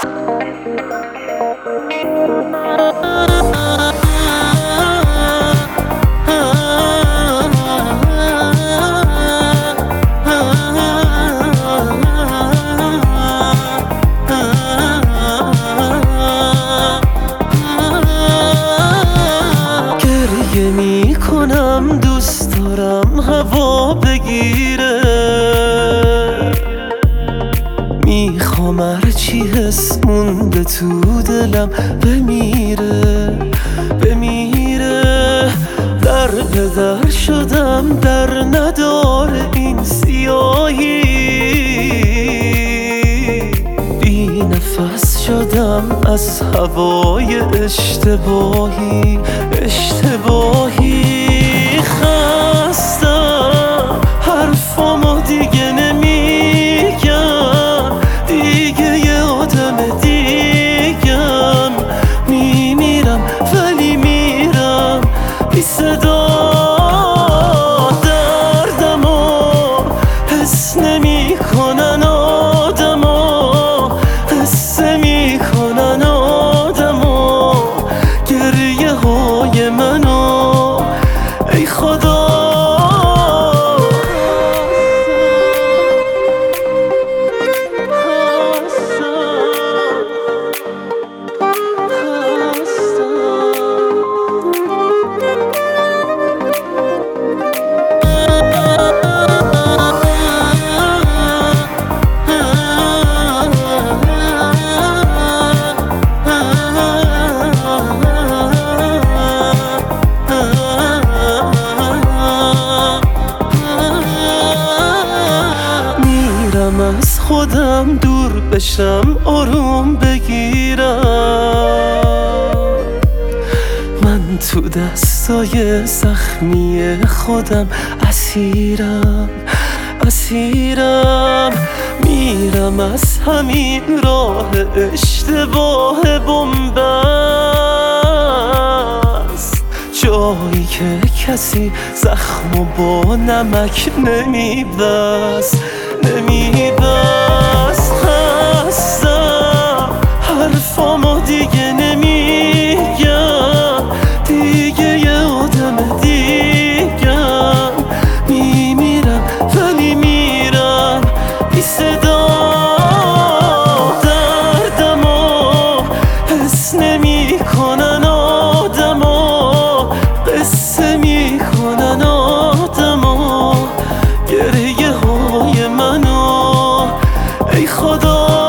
گریه می کنم دوست دارم هوا بگیره، میخوام هرچی حس مونده تو دلم بمیره در به در شدم در نداره این سیاهی، بی نفس شدم از هوای اشتباهی خستم حرفامو دیگه نمیگم، دیگه یه آدم دیگم، میمیرم ولی میرم بی صدا، دردمو حس نمیکنن آدما، قصه میکنن آدما گریه های منو، ای خدا از خودم دور بشم آروم بگیرم، من تو دستای زخمی خودم اسیرم میرم از همین راه اشتباه بن‌بست، جایی که کسی زخمو با نمک نمیبست خستم حرفامو دیگه نمیگم، دیگه یه آدم دیگم، میمیرم ولی میرم بی صدا، دردمو حس نمیکنن آدما، قصه میکنن آدما گریه های منو، ای خدا